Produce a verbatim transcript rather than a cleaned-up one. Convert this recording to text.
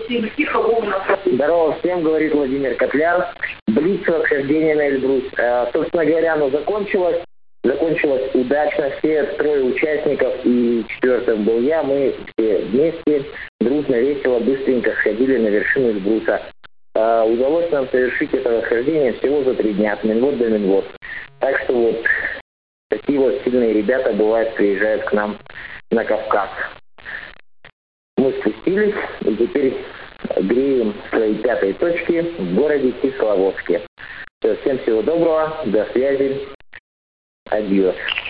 всем тихо, ровно. Здорово всем, говорит Владимир Котляр. Блиц восхождение на Эльбрус. Э, собственно говоря, оно закончилось. Закончилось удачно. Все трое участников и четвертым был я. Мы все вместе, дружно, весело, быстренько сходили на вершину Эльбруса. Э, удалось нам совершить это восхождение всего за три дня, от Минвод до Минвод. Так что вот такие вот сильные ребята бывают, приезжают к нам на Кавказ. Мы спустились и теперь греем свои пятые точки в городе Кисловодске. Всем всего доброго, до связи, адьос.